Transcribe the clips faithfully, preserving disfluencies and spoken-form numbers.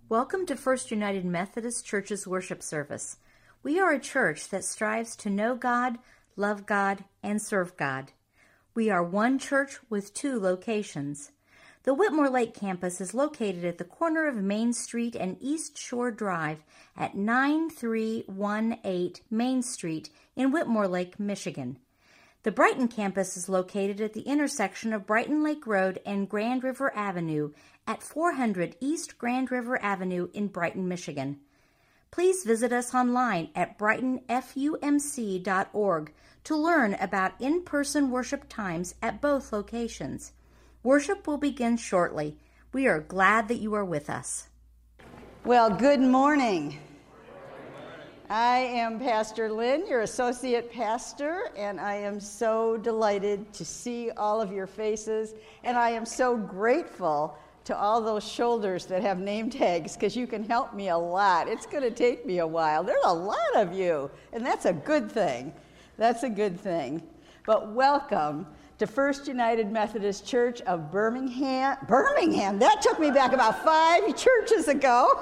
Welcome to First United Methodist Church's worship service. We are a church that strives to know God, love God, and serve God. We are one church with two locations. The Whitmore Lake campus is located at the corner of Main Street and East Shore Drive at nine three one eight Main Street in Whitmore Lake, Michigan. The Brighton campus is located at the intersection of Brighton Lake Road and Grand River Avenue at four hundred East Grand River Avenue in Brighton, Michigan. Please visit us online at brighton f u m c dot org to learn about in-person worship times at both locations. Worship will begin shortly. We are glad that you are with us. Well, good morning. I am Pastor Lynn, your associate pastor, and I am so delighted to see all of your faces, and I am so grateful to all those shoulders that have name tags, because you can help me a lot. It's going to take me a while. There's a lot of you, and that's a good thing. That's a good thing. But welcome to First United Methodist Church of Birmingham. Birmingham, that took me back about five churches ago.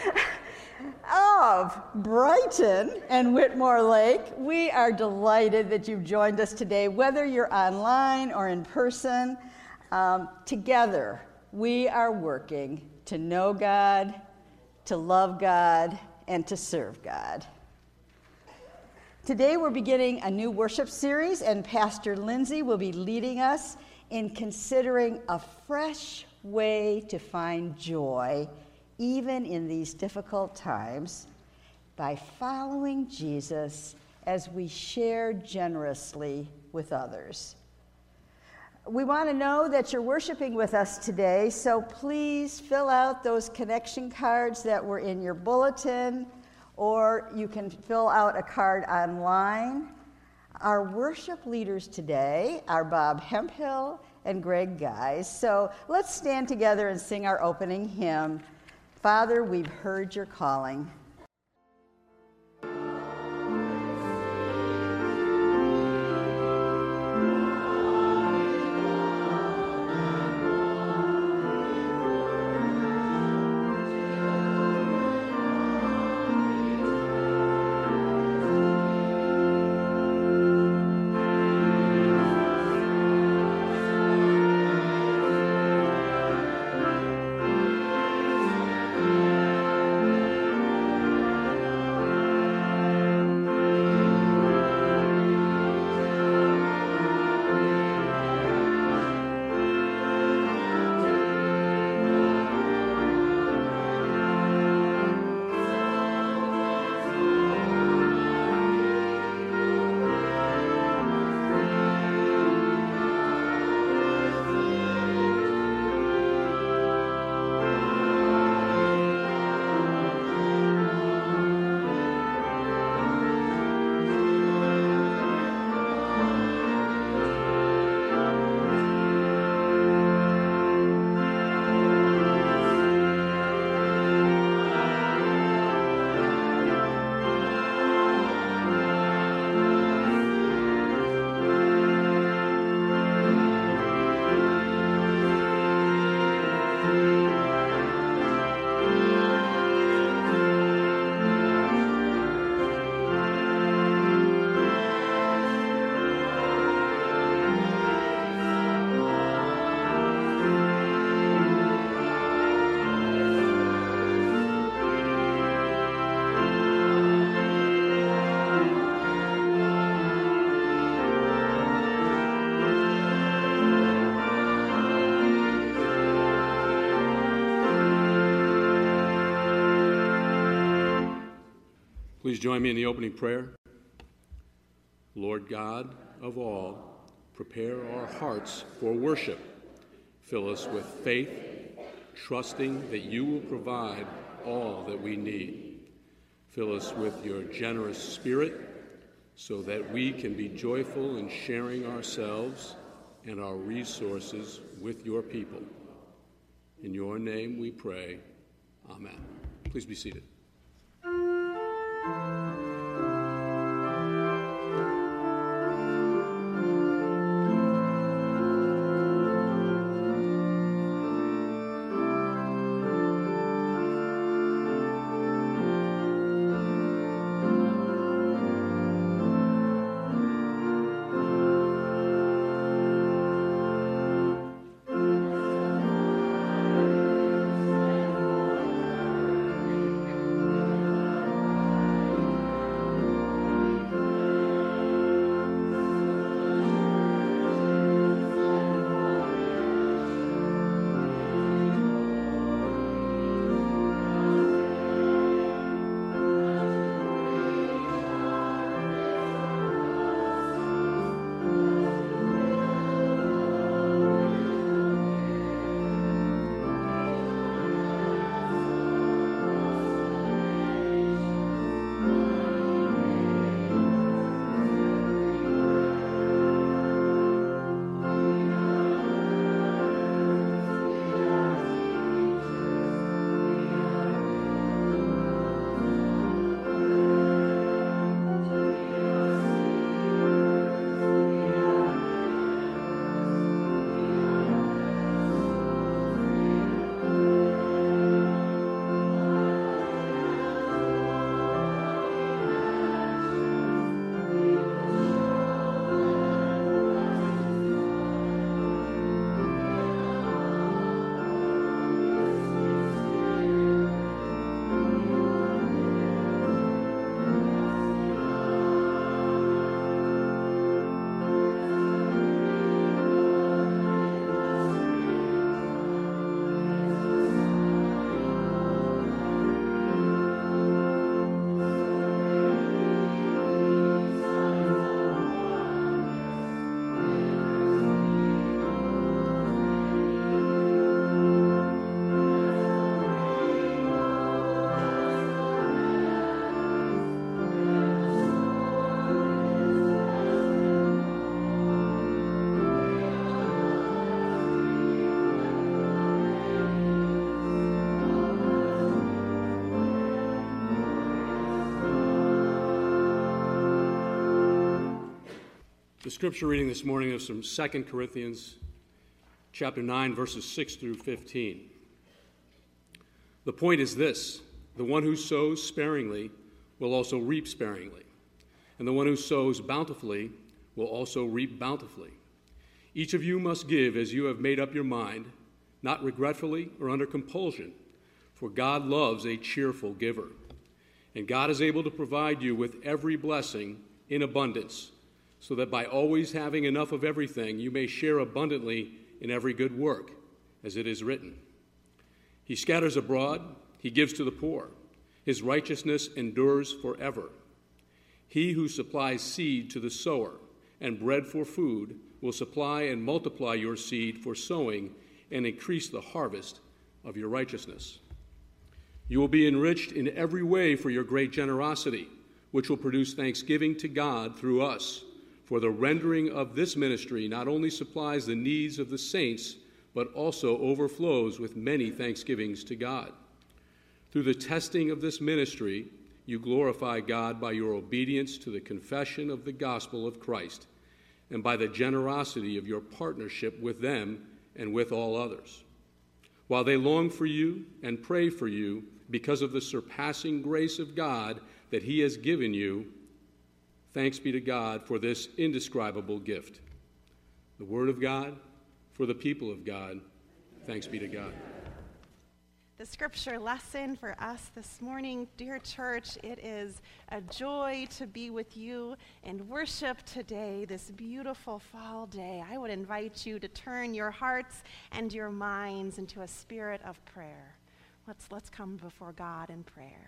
Of Brighton and Whitmore Lake. We are delighted that you've joined us today, whether you're online or in person. Um, together, we are working to know God, to love God, and to serve God. Today we're beginning a new worship series, and Pastor Lindsay will be leading us in considering a fresh way to find joy even in these difficult times, by following Jesus as we share generously with others. We want to know that you're worshiping with us today, so please fill out those connection cards that were in your bulletin, or you can fill out a card online. Our worship leaders today are Bob Hemphill and Greg Guys, so let's stand together and sing our opening hymn, Father, We've Heard Your Calling. Please join me in the opening prayer. Lord God of all, prepare our hearts for worship. Fill us with faith, trusting that you will provide all that we need. Fill us with your generous spirit so that we can be joyful in sharing ourselves and our resources with your people. In your name we pray. Amen. Please be seated. The scripture reading this morning is from Second Corinthians chapter nine, verses six through fifteen. The point is this: the one who sows sparingly will also reap sparingly, and the one who sows bountifully will also reap bountifully. Each of you must give as you have made up your mind, not regretfully or under compulsion, for God loves a cheerful giver. And God is able to provide you with every blessing in abundance, so that by always having enough of everything, you may share abundantly in every good work, as it is written. He scatters abroad, he gives to the poor. His righteousness endures forever. He who supplies seed to the sower and bread for food will supply and multiply your seed for sowing and increase the harvest of your righteousness. You will be enriched in every way for your great generosity, which will produce thanksgiving to God through us. For the rendering of this ministry not only supplies the needs of the saints, but also overflows with many thanksgivings to God. Through the testing of this ministry, you glorify God by your obedience to the confession of the gospel of Christ, and by the generosity of your partnership with them and with all others. While they long for you and pray for you because of the surpassing grace of God that he has given you, thanks be to God for this indescribable gift. The word of God for the people of God. Thanks be to God. The scripture lesson for us this morning, dear church, it is a joy to be with you in worship today, this beautiful fall day. I would invite you to turn your hearts and your minds into a spirit of prayer. Let's, let's come before God in prayer.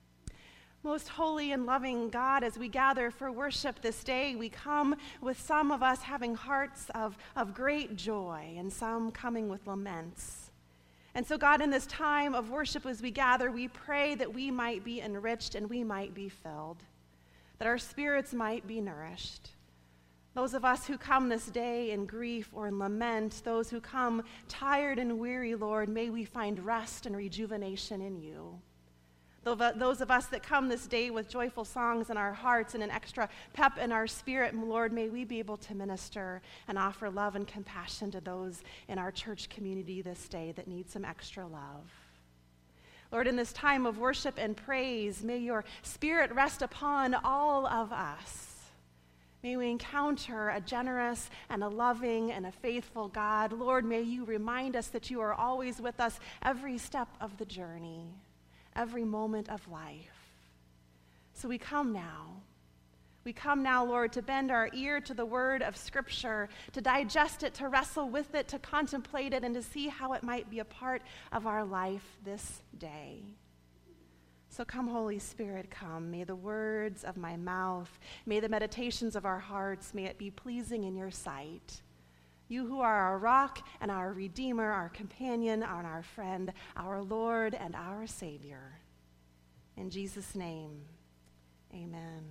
Most holy and loving God, as we gather for worship this day, we come with some of us having hearts of, of great joy and some coming with laments. And so, God, in this time of worship as we gather, we pray that we might be enriched and we might be filled, that our spirits might be nourished. Those of us who come this day in grief or in lament, those who come tired and weary, Lord, may we find rest and rejuvenation in you. Those of us that come this day with joyful songs in our hearts and an extra pep in our spirit, Lord, may we be able to minister and offer love and compassion to those in our church community this day that need some extra love. Lord, in this time of worship and praise, may your spirit rest upon all of us. May we encounter a generous and a loving and a faithful God. Lord, may you remind us that you are always with us every step of the journey, every moment of life. So we come now. We come now, Lord, to bend our ear to the word of Scripture, to digest it, to wrestle with it, to contemplate it, and to see how it might be a part of our life this day. So come, Holy Spirit, come. May the words of my mouth, may the meditations of our hearts, may it be pleasing in your sight. You who are our rock and our Redeemer, our companion and our friend, our Lord and our Savior. In Jesus' name, amen.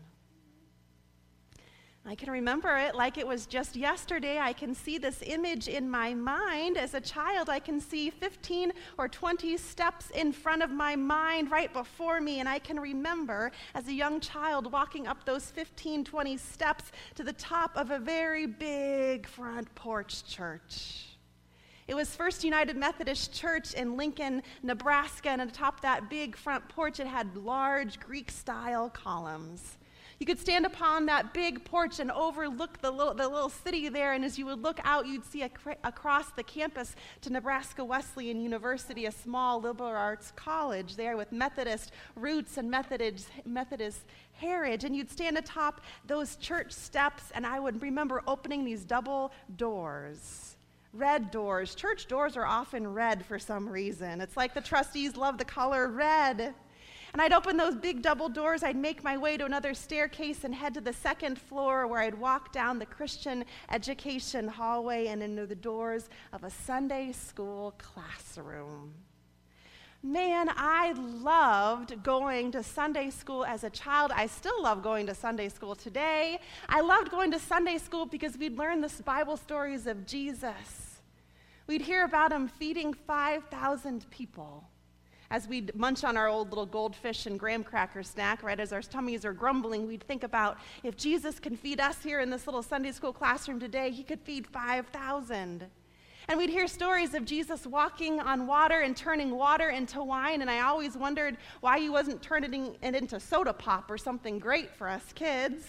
I can remember it like it was just yesterday. I can see this image in my mind. As a child, I can see fifteen or twenty steps in front of my mind right before me, and I can remember as a young child walking up those fifteen, twenty steps to the top of a very big front porch church. It was First United Methodist Church in Lincoln, Nebraska, and atop that big front porch, it had large Greek-style columns. You could stand upon that big porch and overlook the little, the little city there, and as you would look out, you'd see ac- across the campus to Nebraska Wesleyan University, a small liberal arts college there with Methodist roots and Methodist, Methodist heritage, and you'd stand atop those church steps, and I would remember opening these double doors. Red doors. Church doors are often red for some reason. It's like the trustees love the color red. And I'd open those big double doors, I'd make my way to another staircase and head to the second floor where I'd walk down the Christian education hallway and into the doors of a Sunday school classroom. Man, I loved going to Sunday school as a child. I still love going to Sunday school today. I loved going to Sunday school because we'd learn the Bible stories of Jesus. We'd hear about him feeding five thousand people. As we'd munch on our old little goldfish and graham cracker snack, right, as our tummies are grumbling, we'd think about if Jesus can feed us here in this little Sunday school classroom today, he could feed five thousand. And we'd hear stories of Jesus walking on water and turning water into wine, and I always wondered why he wasn't turning it into soda pop or something great for us kids.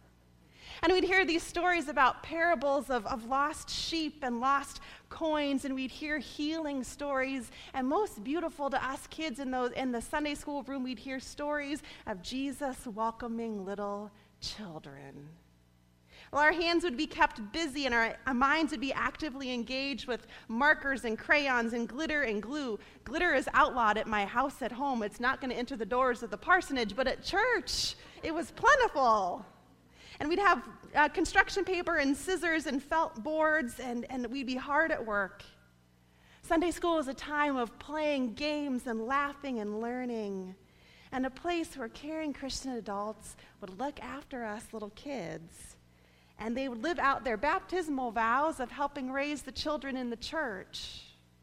And we'd hear these stories about parables of, of lost sheep and lost coins, and we'd hear healing stories. And most beautiful to us kids in, those, in the Sunday school room, we'd hear stories of Jesus welcoming little children. Well, our hands would be kept busy, and our, our minds would be actively engaged with markers and crayons and glitter and glue. Glitter is outlawed at my house at home. It's not going to enter the doors of the parsonage, but at church, it was plentiful. And we'd have uh, construction paper and scissors and felt boards, and, and we'd be hard at work. Sunday school was a time of playing games and laughing and learning, and a place where caring Christian adults would look after us little kids. And they would live out their baptismal vows of helping raise the children in the church.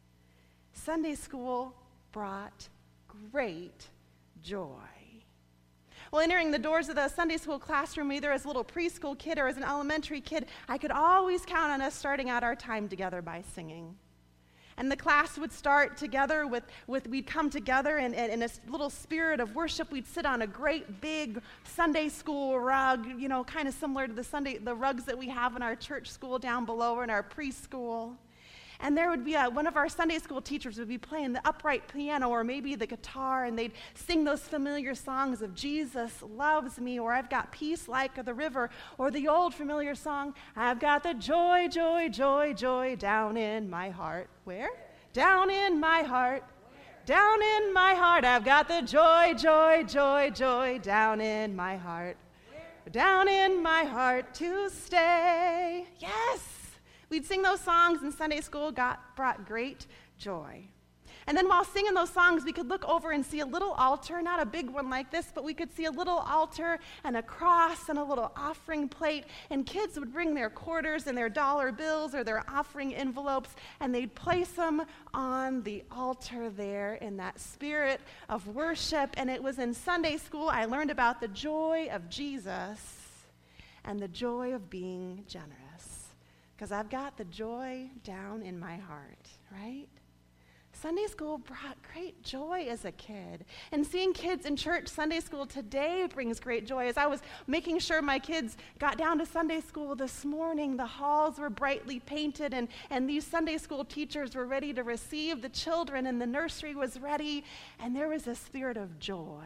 Sunday school brought great joy. Well, entering the doors of the Sunday school classroom, either as a little preschool kid or as an elementary kid, I could always count on us starting out our time together by singing. And the class would start together with, with we'd come together and in a little spirit of worship. We'd sit on a great big Sunday school rug, you know, kind of similar to the Sunday the rugs that we have in our church school down below or in our preschool. And there would be a, one of our Sunday school teachers would be playing the upright piano or maybe the guitar, and they'd sing those familiar songs of Jesus loves me, or I've got peace like the river, or the old familiar song, I've got the joy, joy, joy, joy down in my heart. Where? Down in my heart. Down in my heart. I've got the joy, joy, joy, joy down in my heart. Down in my heart to stay. Yes! We'd sing those songs in Sunday school, got, brought great joy. And then while singing those songs, we could look over and see a little altar, not a big one like this, but we could see a little altar and a cross and a little offering plate, and kids would bring their quarters and their dollar bills or their offering envelopes, and they'd place them on the altar there in that spirit of worship. And it was in Sunday school I learned about the joy of Jesus and the joy of being generous. Because I've got the joy down in my heart, right? Sunday school brought great joy as a kid. And seeing kids in church Sunday school today brings great joy. As I was making sure my kids got down to Sunday school this morning, the halls were brightly painted, and, and these Sunday school teachers were ready to receive the children, and the nursery was ready, and there was a spirit of joy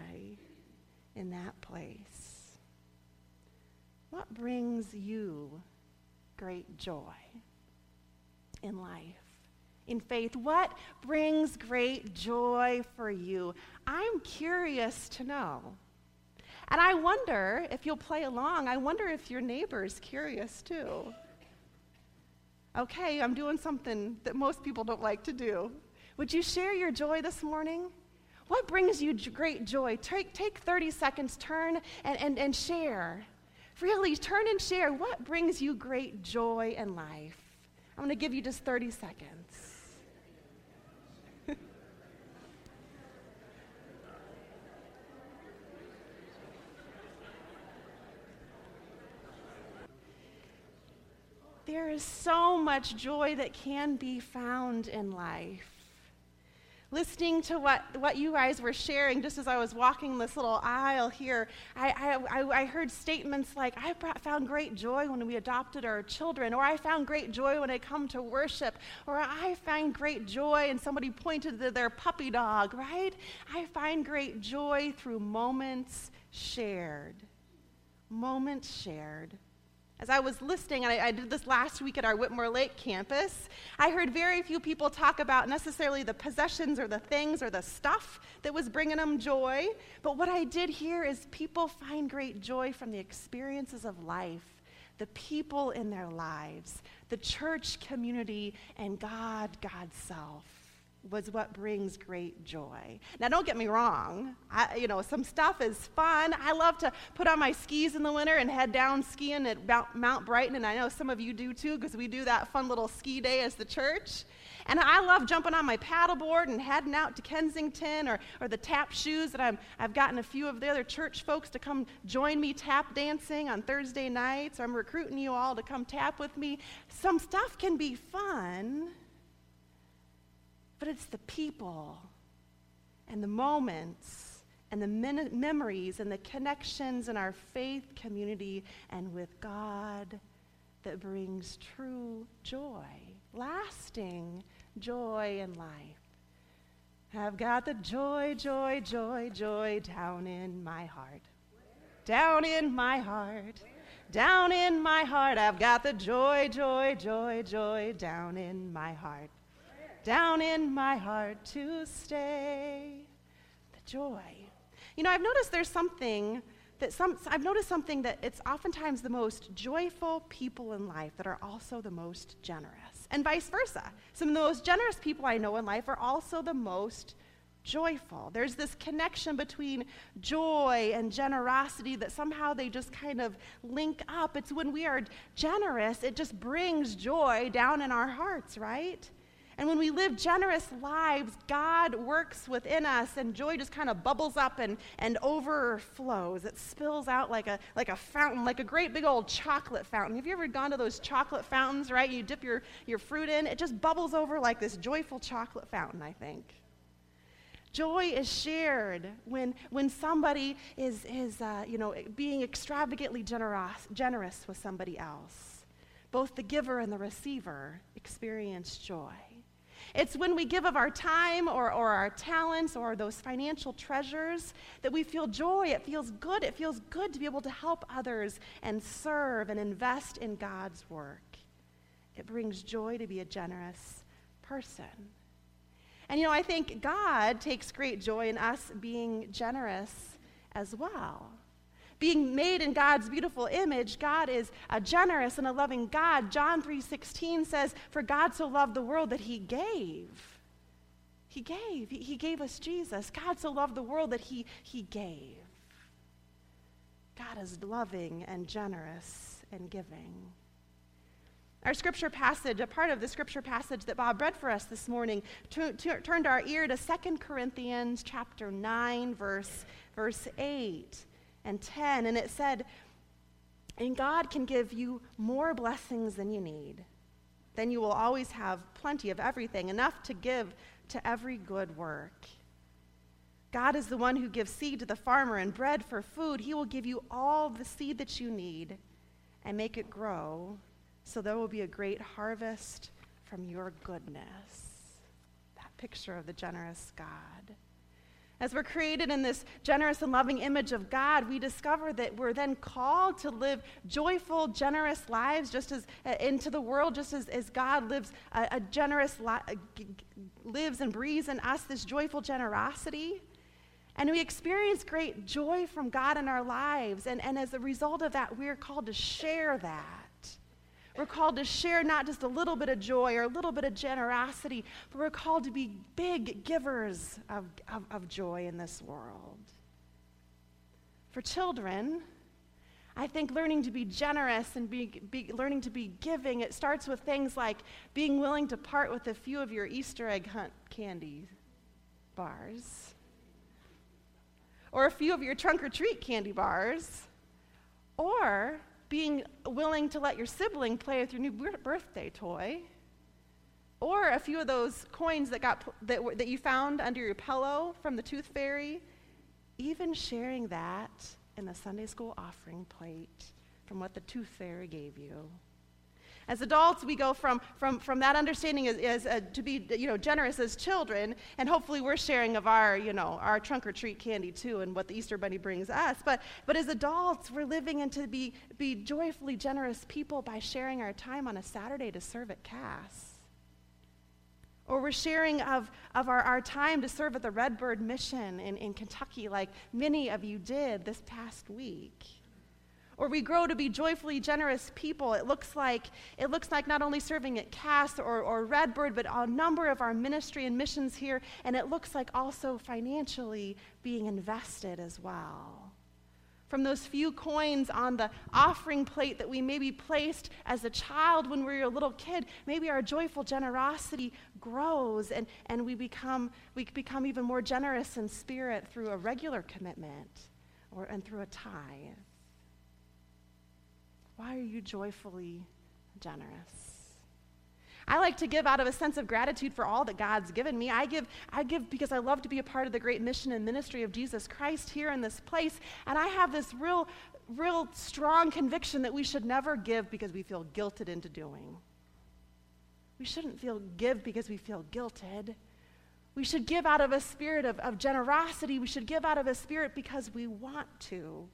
in that place. What brings you great joy in life, in faith? What brings great joy for you? I'm curious to know. And I wonder if you'll play along. I wonder if your neighbor's curious too. Okay, I'm doing something that most people don't like to do. Would you share your joy this morning? What brings you great joy? Take, take thirty seconds, turn and, and, and share. Really, turn and share what brings you great joy in life. I'm going to give you just thirty seconds. There is so much joy that can be found in life. Listening to what, what you guys were sharing just as I was walking this little aisle here, I, I, I heard statements like, I brought, found great joy when we adopted our children, or I found great joy when I come to worship, or I find great joy, and somebody pointed to their puppy dog, right? I find great joy through moments shared. Moments shared. As I was listening, and I, I did this last week at our Whitmore Lake campus, I heard very few people talk about necessarily the possessions or the things or the stuff that was bringing them joy. But what I did hear is people find great joy from the experiences of life, the people in their lives, the church community, and God, God's self was what brings great joy. Now, don't get me wrong. I, you know, some stuff is fun. I love to put on my skis in the winter and head down skiing at Mount Brighton, and I know some of you do too, because we do that fun little ski day as the church. And I love jumping on my paddleboard and heading out to Kensington, or, or the tap shoes that I'm, I've gotten a few of the other church folks to come join me tap dancing on Thursday nights. Or I'm recruiting you all to come tap with me. Some stuff can be fun, but it's the people and the moments and the min- memories and the connections in our faith community and with God that brings true joy, lasting joy in life. I've got the joy, joy, joy, joy down in my heart. Down in my heart. Down in my heart. I've got the joy, joy, joy, joy down in my heart. Down in my heart to stay. The joy. You know, I've noticed there's something that some, I've noticed something that it's oftentimes the most joyful people in life that are also the most generous, and vice versa. Some of the most generous people I know in life are also the most joyful. There's this connection between joy and generosity that somehow they just kind of link up. It's when we are generous, it just brings joy down in our hearts, right? And when we live generous lives, God works within us, and joy just kind of bubbles up and, and overflows. It spills out like a like a fountain, like a great big old chocolate fountain. Have you ever gone to those chocolate fountains, right? You dip your, your fruit in. It just bubbles over like this joyful chocolate fountain, I think. Joy is shared when when somebody is, is uh, you know, being extravagantly generous, generous with somebody else. Both the giver and the receiver experience joy. It's when we give of our time or, or our talents or those financial treasures that we feel joy. It feels good. It feels good to be able to help others and serve and invest in God's work. It brings joy to be a generous person. And, you know, I think God takes great joy in us being generous as well. Being made in God's beautiful image, God is a generous and a loving God. John three sixteen says, "For God so loved the world that he gave." He gave. He, he gave us Jesus. God so loved the world that he, he gave. God is loving and generous and giving. Our scripture passage, a part of the scripture passage that Bob read for us this morning, t- t- turned our ear to Second Corinthians chapter nine, verse, verse eight. And ten, and it said, "And God can give you more blessings than you need. Then you will always have plenty of everything, enough to give to every good work." God is the one who gives seed to the farmer and bread for food. He will give you all the seed that you need and make it grow, so there will be a great harvest from your goodness. That picture of the generous God. As we're created in this generous and loving image of God, we discover that we're then called to live joyful, generous lives just as uh, into the world, just as, as God lives a, a generous li- g- g- lives and breathes in us this joyful generosity. And we experience great joy from God in our lives. And, and as a result of that, we are called to share that. We're called to share not just a little bit of joy or a little bit of generosity, but we're called to be big givers of, of, of joy in this world. For children, I think learning to be generous and be, be, learning to be giving, it starts with things like being willing to part with a few of your Easter egg hunt candy bars, or a few of your trunk or treat candy bars, or being willing to let your sibling play with your new birthday toy, or a few of those coins that got that, that you found under your pillow from the Tooth Fairy, even sharing that in the Sunday school offering plate from what the Tooth Fairy gave you. As adults, we go from from from that understanding as, as uh, to be you know generous as children, and hopefully we're sharing of our you know our trunk or treat candy too, and what the Easter Bunny brings us. But but as adults, we're living into be be joyfully generous people by sharing our time on a Saturday to serve at Cass. Or we're sharing of, of our, our time to serve at the Redbird Mission in, in Kentucky, like many of you did this past week. Or we grow to be joyfully generous people. It looks like it looks like not only serving at Cass or, or Redbird, but a number of our ministry and missions here, and it looks like also financially being invested as well. from those few coins on the offering plate that we maybe placed as a child when we were a little kid. Maybe our joyful generosity grows and, and we become we become even more generous in spirit through a regular commitment or and through a tithe. Why are you joyfully generous? I like to give out of a sense of gratitude for all that God's given me. I give I give because I love to be a part of the great mission and ministry of Jesus Christ here in this place. And I have this real, real strong conviction that we should never give because we feel guilted into doing. We shouldn't feel give because we feel guilted. We should give out of a spirit of, of generosity. We should give out of a spirit because we want to.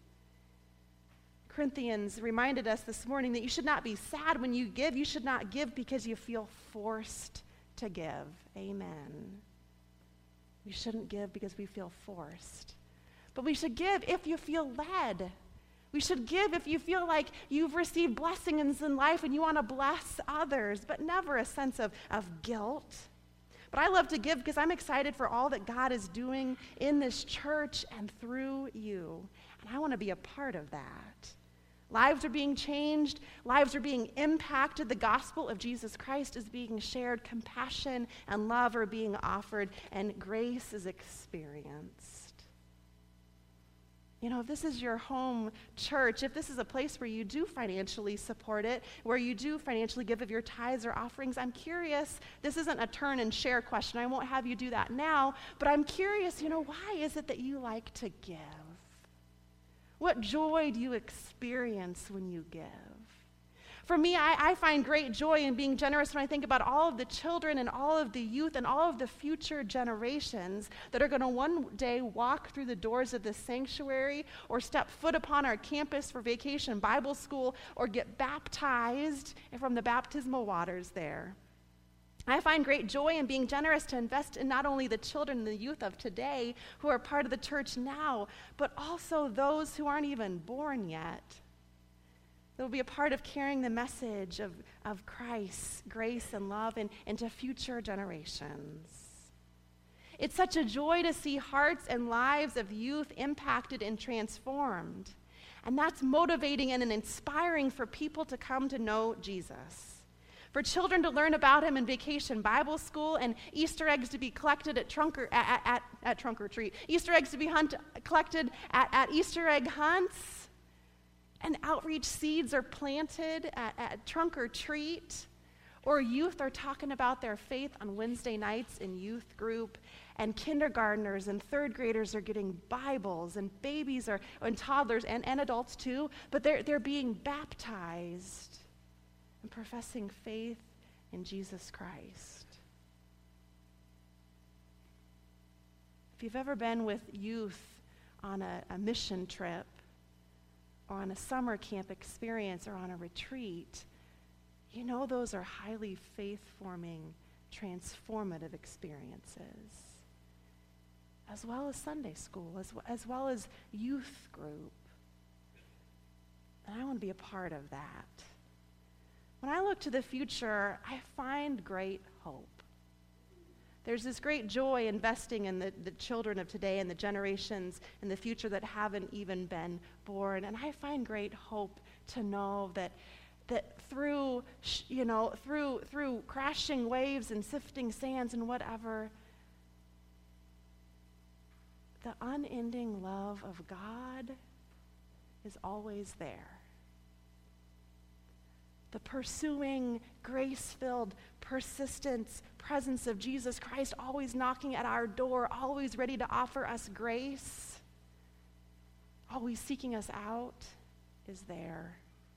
Corinthians reminded us this morning that you should not be sad when you give. You should not give because you feel forced to give. Amen. We shouldn't give because we feel forced. But we should give if you feel led. We should give if you feel like you've received blessings in life and you want to bless others, but never a sense of, of guilt. But I love to give because I'm excited for all that God is doing in this church and through you. And I want to be a part of that. Lives are being changed. Lives are being impacted. The gospel of Jesus Christ is being shared. Compassion and love are being offered, and grace is experienced. You know, if this is your home church, if this is a place where you do financially support it, where you do financially give of your tithes or offerings, I'm curious. This isn't a turn and share question. I won't have you do that now, but I'm curious, you know, why is it that you like to give? What joy do you experience when you give? For me, I, I find great joy in being generous when I think about all of the children and all of the youth and all of the future generations that are going to one day walk through the doors of this sanctuary or step foot upon our campus for vacation Bible school or get baptized from the baptismal waters there. I find great joy in being generous to invest in not only the children and the youth of today who are part of the church now, but also those who aren't even born yet. That will be a part of carrying the message of, of Christ's grace and love in, into future generations. It's such a joy to see hearts and lives of youth impacted and transformed. And that's motivating and inspiring for people to come to know Jesus. For children to learn about him in vacation Bible school and Easter eggs to be collected at trunk or, at, at, at trunk or treat. Easter eggs to be hunt, collected at, at Easter egg hunts. And outreach seeds are planted at, at trunk or treat. Or youth are talking about their faith on Wednesday nights in youth group. And kindergartners and third graders are getting Bibles. And babies are, and toddlers and, and adults too. But they're, they're being baptized and professing faith in Jesus Christ. If you've ever been with youth on a, a mission trip or on a summer camp experience or on a retreat, you know those are highly faith-forming, transformative experiences, as well as Sunday school, as, as well as youth group. And I want to be a part of that. When I look to the future, I find great hope. There's this great joy investing in the, the children of today and the generations in the future that haven't even been born. And I find great hope to know that that through, you know, through through crashing waves and sifting sands and whatever, the unending love of God is always there. The pursuing, grace-filled, persistent presence of Jesus Christ always knocking at our door, always ready to offer us grace, always seeking us out, is there.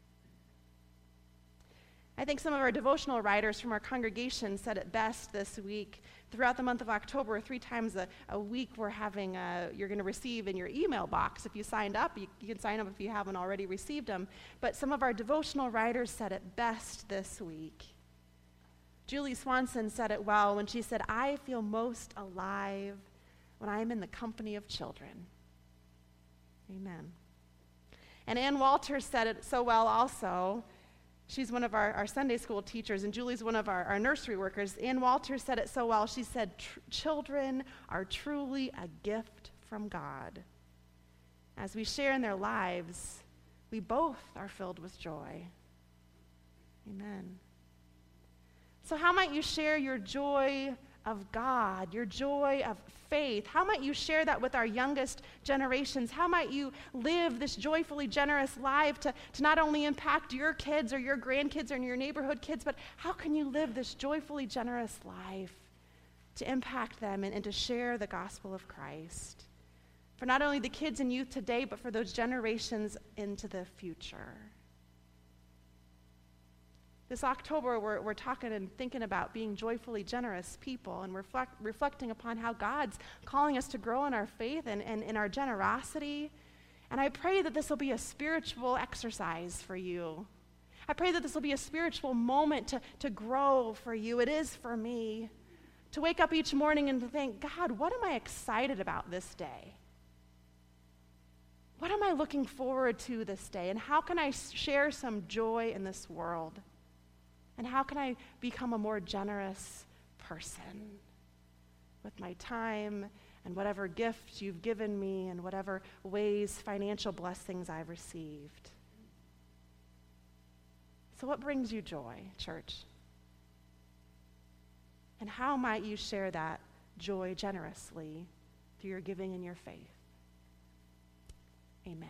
I think some of our devotional writers from our congregation said it best this week. Throughout the month of October, three times a, a week, we're having a, you're going to receive in your email box. If you signed up, you, you can sign up if you haven't already received them. But some of our devotional writers said it best this week. Julie Swanson said it well when she said, "I feel most alive when I am in the company of children." Amen. And Ann Walters said it so well also. She's one of our, our Sunday school teachers, and Julie's one of our, our nursery workers. Ann Walters said it so well. She said, children are truly a gift from God. as we share in their lives, we both are filled with joy. Amen. So how might you share your joy of God, your joy of faith? How might you share that with our youngest generations? How might you live this joyfully generous life to, to not only impact your kids or your grandkids or your neighborhood kids, but how can you live this joyfully generous life to impact them and, and to share the gospel of Christ for not only the kids and youth today, but for those generations into the future? This October, we're, we're talking and thinking about being joyfully generous people, and reflect, reflecting upon how God's calling us to grow in our faith and, and in our generosity. And I pray that this will be a spiritual exercise for you. I pray that this will be a spiritual moment to, to grow for you. It is for me. To wake up each morning and to think, God, what am I excited about this day? What am I looking forward to this day? And how can I share some joy in this world? And how can I become a more generous person with my time and whatever gifts you've given me and whatever ways, financial blessings I've received? So what brings you joy, church? And how might you share that joy generously through your giving and your faith? Amen.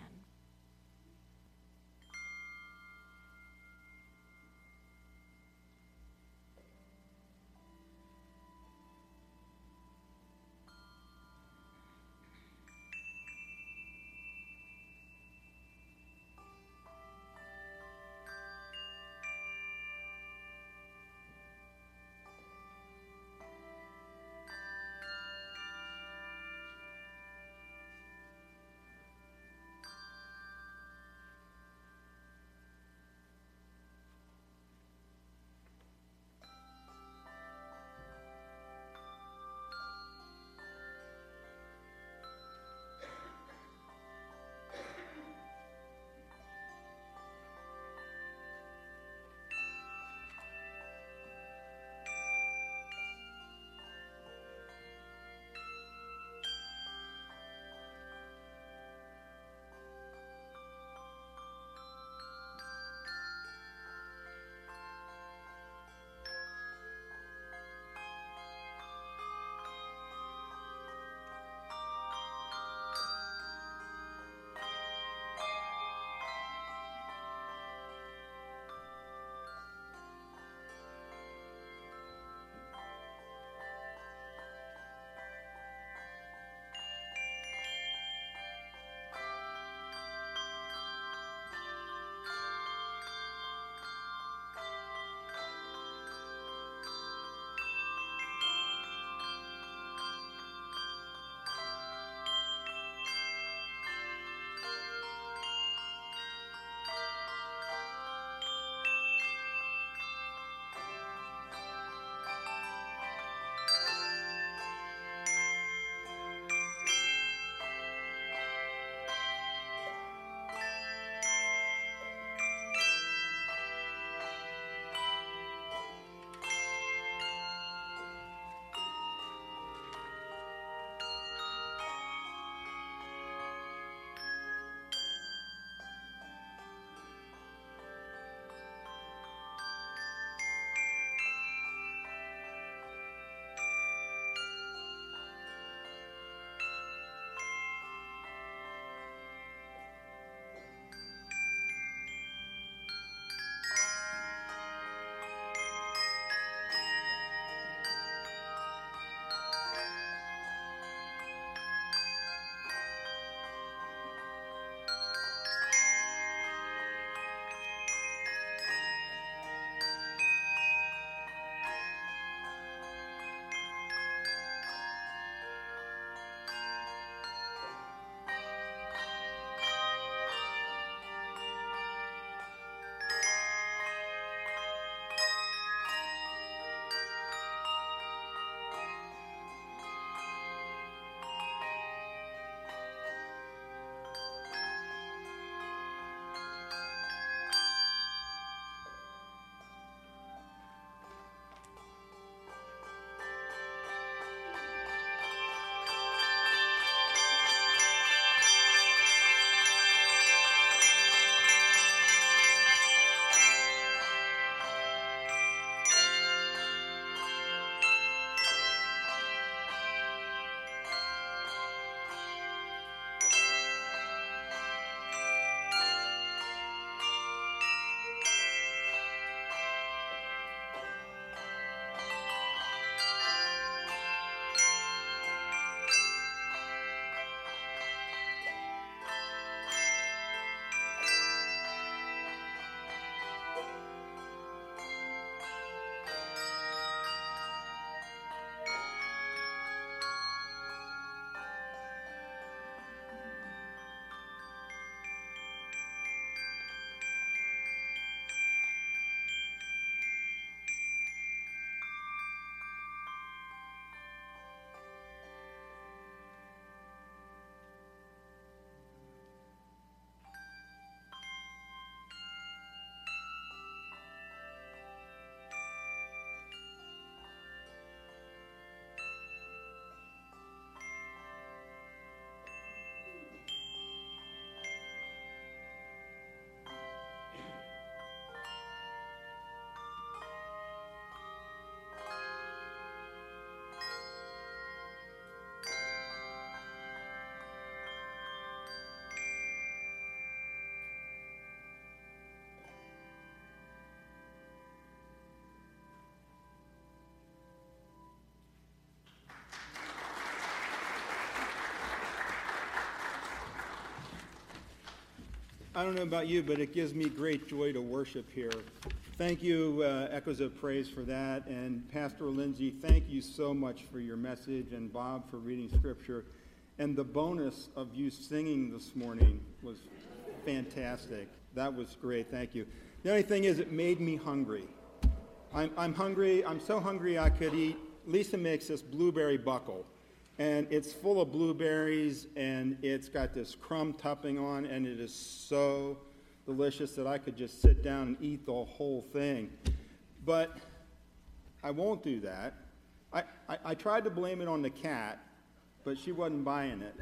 I don't know about you, but it gives me great joy to worship here. Thank you, uh, Echoes of Praise, for that. And Pastor Lindsay, thank you so much for your message, and Bob for reading Scripture. And the bonus of you singing this morning was fantastic. That was great. Thank you. The only thing is, it made me hungry. I'm, I'm hungry. I'm so hungry I could eat. Lisa makes this blueberry buckle, and it's full of blueberries, and it's got this crumb topping on, and it is so delicious that I could just sit down and eat the whole thing. But I won't do that. I, I, I tried to blame it on the cat, but she wasn't buying it.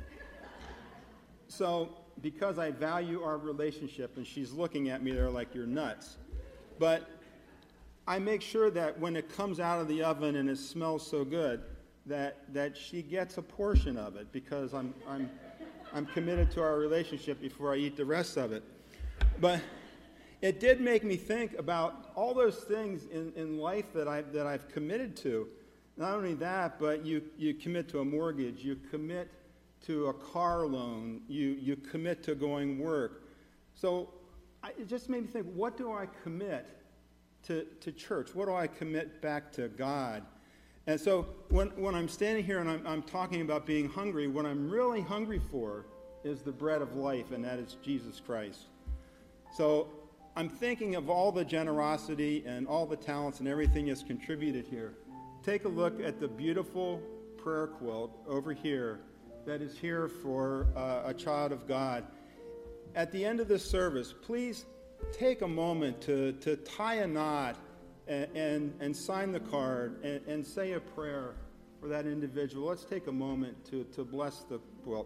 So because I value our relationship, and she's looking at me there like, you're nuts. But I make sure that when it comes out of the oven and it smells so good, that that she gets a portion of it, because I'm I'm I'm committed to our relationship before I eat the rest of it. But it did make me think about all those things in, in life that I that I've committed to. Not only that, but you, you commit to a mortgage, you commit to a car loan, you you commit to going work. So I, it just made me think, what do I commit to, to church? What do I commit back to God? And so when, when I'm standing here and I'm, I'm talking about being hungry, what I'm really hungry for is the bread of life, and that is Jesus Christ. So I'm thinking of all the generosity and all the talents and everything that's contributed here. Take a look at the beautiful prayer quilt over here that is here for uh, a child of God. At the end of this service, please take a moment to, to tie a knot and, and, and sign the card and, and say a prayer for that individual. Let's take a moment to, to bless the quilt.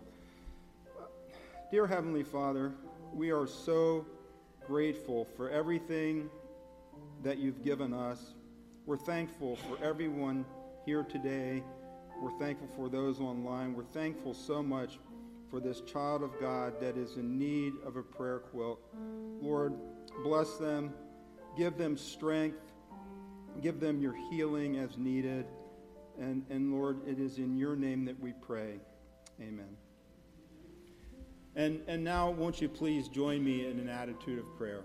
Dear Heavenly Father, we are so grateful for everything that you've given us. We're thankful for everyone here today. We're thankful for those online. We're thankful so much for this child of God that is in need of a prayer quilt. Lord, bless them, give them strength, give them your healing as needed. And, and Lord, it is in your name that we pray. Amen. And, and now, won't you please join me in an attitude of prayer.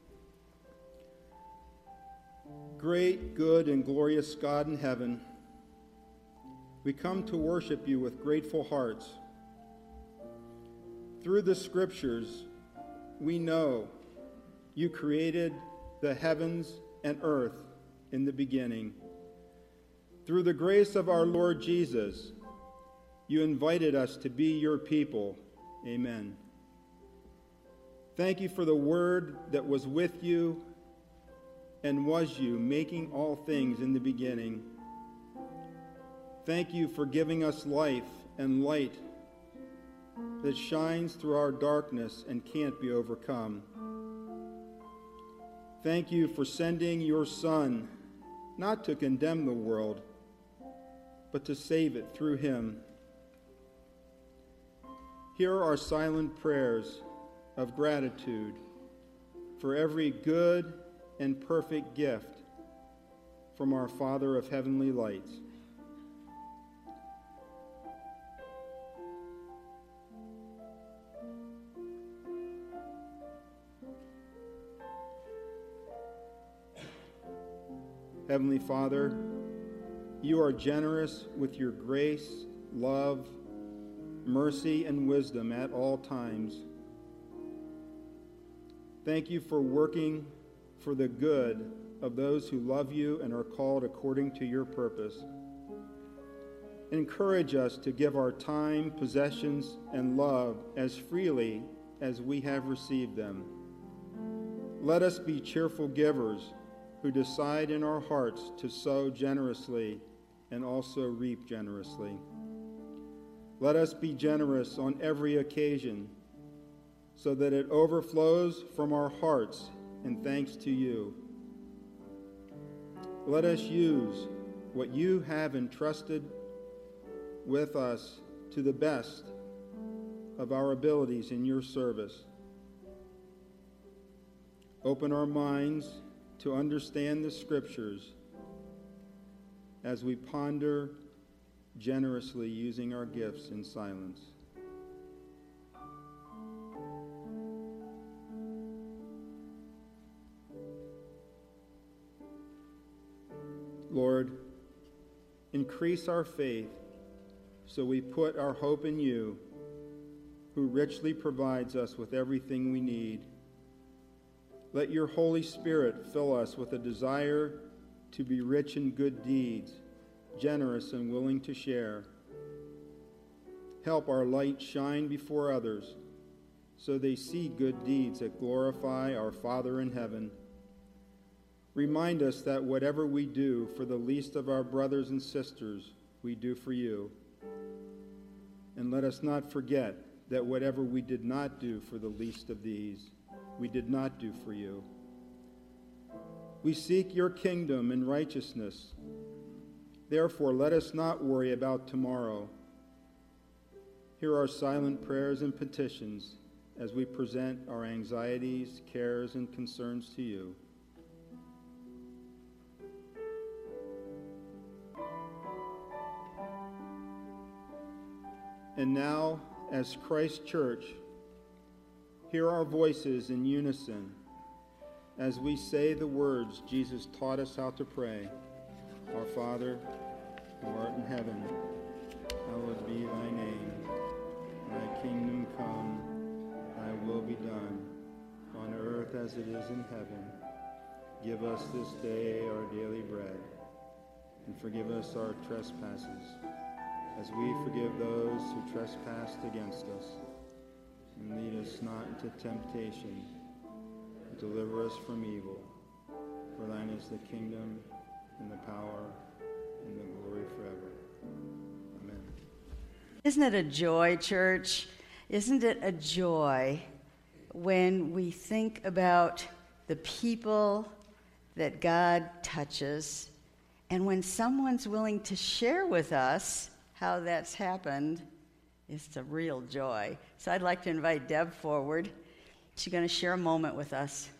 Great, good, and glorious God in heaven, we come to worship you with grateful hearts. Through the scriptures, we know you created the heavens and earth in the beginning. Through the grace of our Lord Jesus, you invited us to be your people. Amen. Thank you for the word that was with you and was you, making all things in the beginning. Thank you for giving us life and light that shines through our darkness and can't be overcome. Thank you for sending your Son, not to condemn the world, but to save it through him. Here are silent prayers of gratitude for every good and perfect gift from our Father of heavenly lights. Heavenly Father, you are generous with your grace, love, mercy, and wisdom at all times. Thank you for working for the good of those who love you and are called according to your purpose. Encourage us to give our time, possessions, and love as freely as we have received them. Let us be cheerful givers who decide in our hearts to sow generously and also reap generously. Let us be generous on every occasion so that it overflows from our hearts in thanks to you. Let us use what you have entrusted with us to the best of our abilities in your service. Open our minds to understand the scriptures as we ponder generously, using our gifts in silence. Lord, increase our faith so we put our hope in you, who richly provides us with everything we need. Let your Holy Spirit fill us with a desire to be rich in good deeds, generous and willing to share. Help our light shine before others so they see good deeds that glorify our Father in heaven. Remind us that whatever we do for the least of our brothers and sisters, we do for you. And let us not forget that whatever we did not do for the least of these, we did not do for you. We seek your kingdom and righteousness. Therefore, let us not worry about tomorrow. Hear our silent prayers and petitions as we present our anxieties, cares, and concerns to you. And now, as Christ Church, hear our voices in unison as we say the words Jesus taught us how to pray. Our Father, who art in heaven, hallowed be thy name. Thy kingdom come, thy will be done, on earth as it is in heaven. Give us this day our daily bread, and forgive us our trespasses, as we forgive those who trespass against us. And lead us not into temptation, but deliver us from evil. For thine is the kingdom, and the power, and the glory forever. Amen. Isn't it a joy, church? Isn't it a joy when we think about the people that God touches, and when someone's willing to share with us how that's happened? It's a real joy. So I'd like to invite Deb forward. She's going to share a moment with us.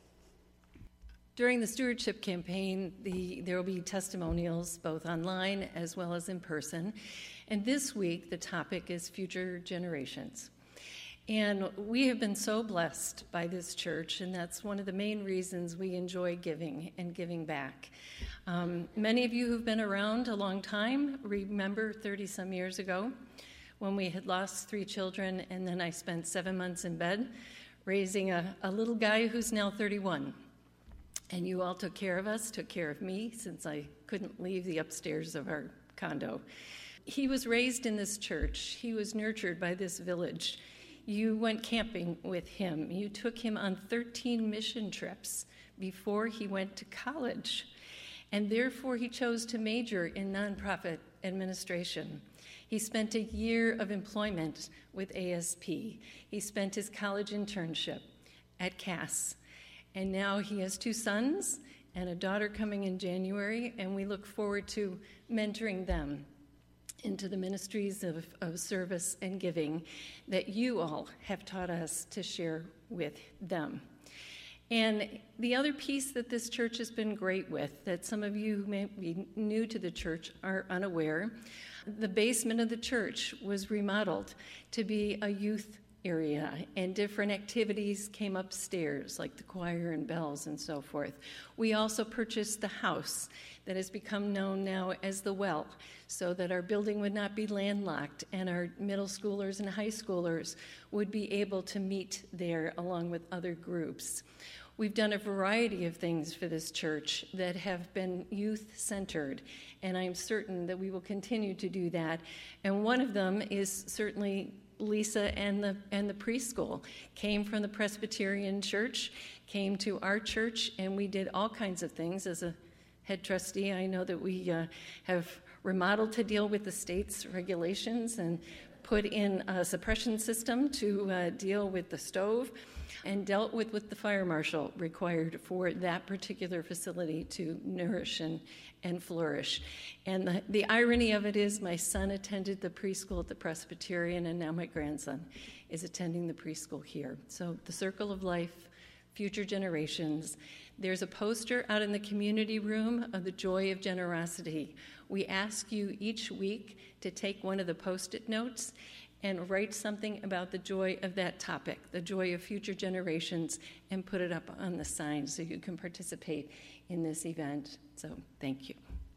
During the stewardship campaign, the, there will be testimonials both online as well as in person. And this week, the topic is future generations. And we have been so blessed by this church, and that's one of the main reasons we enjoy giving and giving back. Um, many of you who've been around a long time remember thirty-some years ago when we had lost three children, and then I spent seven months in bed raising a, a little guy who's now thirty-one. And you all took care of us, took care of me, since I couldn't leave the upstairs of our condo. He was raised in this church. He was nurtured by this village. You went camping with him. You took him on thirteen mission trips before he went to college. And therefore, he chose to major in nonprofit administration. He spent a year of employment with A S P. He spent his college internship at Cass. And now he has two sons and a daughter coming in January, and we look forward to mentoring them into the ministries of, of service and giving that you all have taught us to share with them. And the other piece that this church has been great with, that some of you who may be new to the church are unaware, the basement of the church was remodeled to be a youth area, and different activities came upstairs, like the choir and bells and so forth. We also purchased the house that has become known now as the Well, so that our building would not be landlocked, and our middle schoolers and high schoolers would be able to meet there along with other groups. We've done a variety of things for this church that have been youth-centered, and I'm certain that we will continue to do that. And one of them is certainly Lisa and the and the preschool. Came from the Presbyterian church, came to our church, and we did all kinds of things. As a head trustee, I know that we uh, have remodeled to deal with the state's regulations and put in a suppression system to uh, deal with the stove, and dealt with what the fire marshal required for that particular facility to nourish and, and flourish. And the, the irony of it is my son attended the preschool at the Presbyterian, and now my grandson is attending the preschool here. So the circle of life, future generations. There's a poster out in the community room of the joy of generosity. We ask you each week to take one of the Post-it notes and write something about the joy of that topic, the joy of future generations, and put it up on the sign so you can participate in this event. So thank you.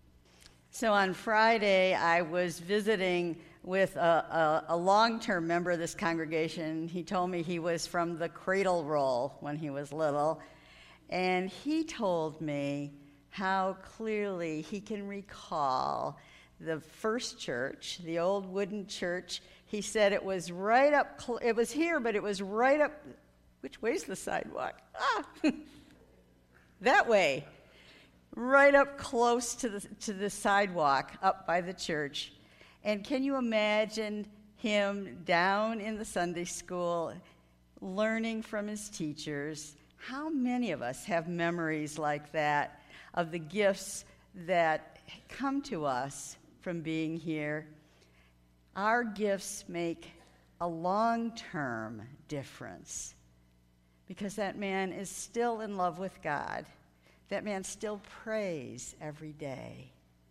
So on Friday, I was visiting with a, a, a long-term member of this congregation. He told me he was from the cradle roll when he was little, and he told me how clearly he can recall the first church, the old wooden church. He said it was right up, cl- it was here, but it was right up, which way's the sidewalk? Ah, that way, right up close to the to the sidewalk up by the church. And can you imagine him down in the Sunday school, learning from his teachers? How many of us have memories like that of the gifts that come to us from being here? Our gifts make a long-term difference because that man is still in love with God. That man still prays every day.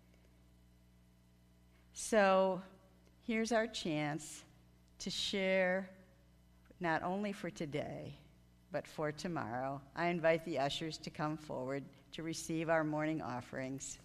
So here's our chance to share not only for today, but for tomorrow. I invite the ushers to come forward to receive our morning offerings.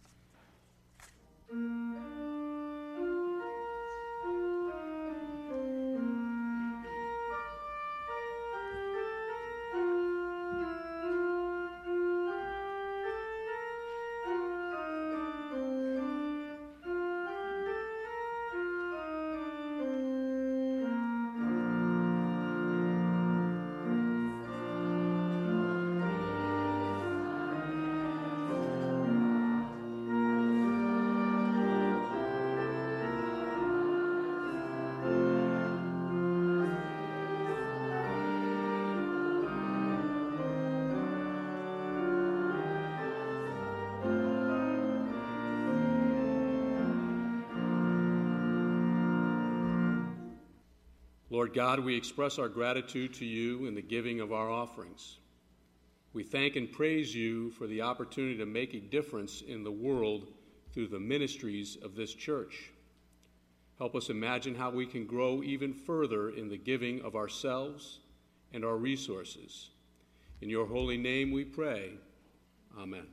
Lord God, we express our gratitude to you in the giving of our offerings. We thank and praise you for the opportunity to make a difference in the world through the ministries of this church. Help us imagine how we can grow even further in the giving of ourselves and our resources. In your holy name we pray. Amen.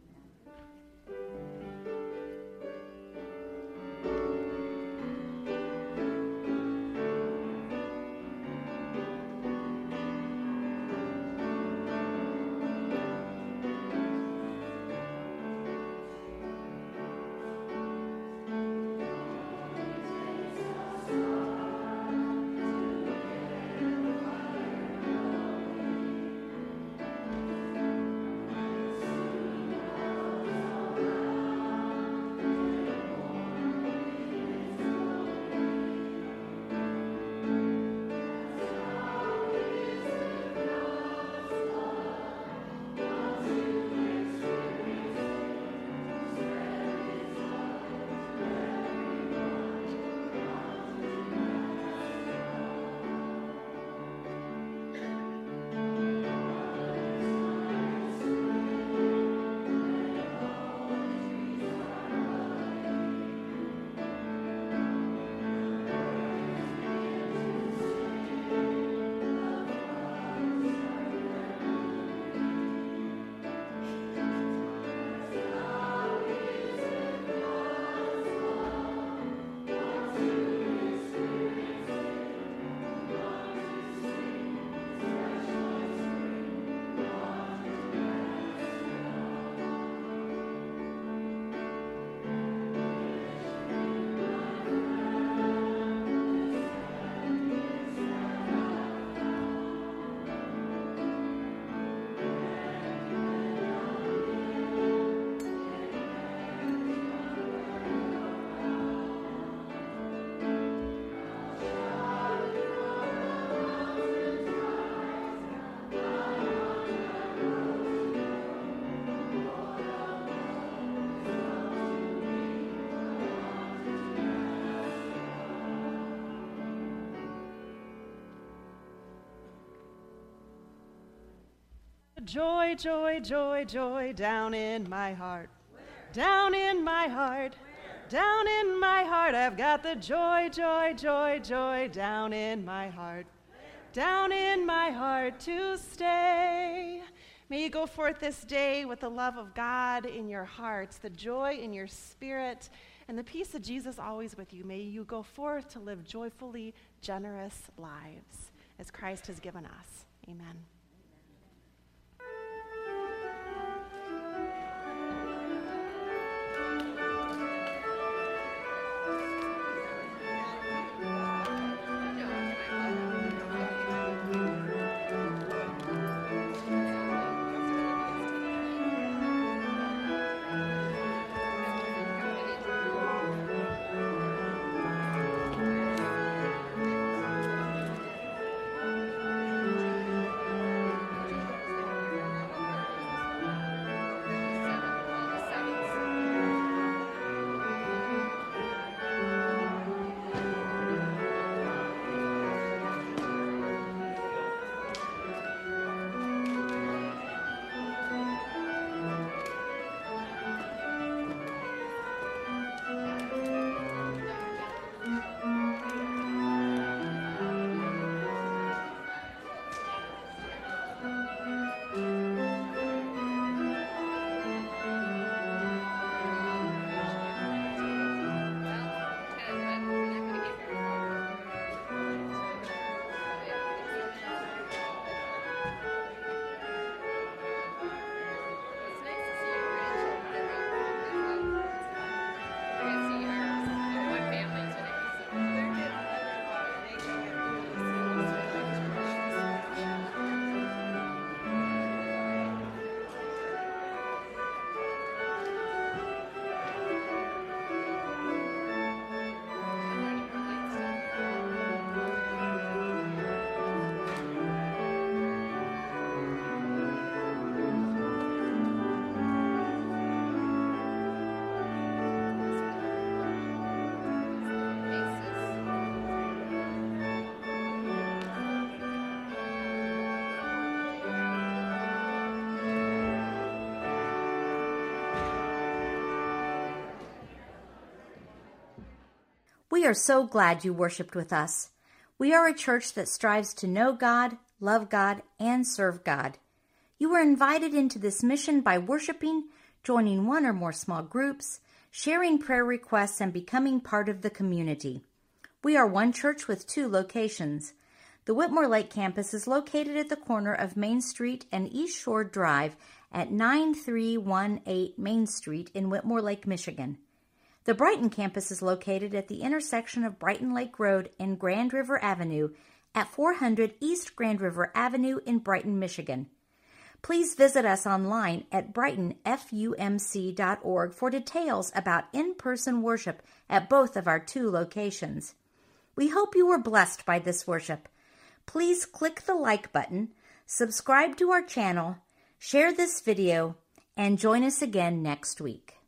Joy, joy, joy, joy down in my heart. Where? Down in my heart. Where? Down in my heart. I've got the joy, joy, joy, joy down in my heart. Where? Down in my heart to stay. May you go forth this day with the love of God in your hearts, the joy in your spirit, and the peace of Jesus always with you. May you go forth to live joyfully generous lives as Christ has given us. Amen. We are so glad you worshiped with us. We are a church that strives to know God, love God, and serve God. You were invited into this mission by worshiping, joining one or more small groups, sharing prayer requests, and becoming part of the community. We are one church with two locations. The Whitmore Lake campus is located at the corner of Main Street and East Shore Drive at nine three one eight Main Street in Whitmore Lake, Michigan. The Brighton campus is located at the intersection of Brighton Lake Road and Grand River Avenue at four hundred East Grand River Avenue in Brighton, Michigan. Please visit us online at brighton f u m c dot org for details about in-person worship at both of our two locations. We hope you were blessed by this worship. Please click the like button, subscribe to our channel, share this video, and join us again next week.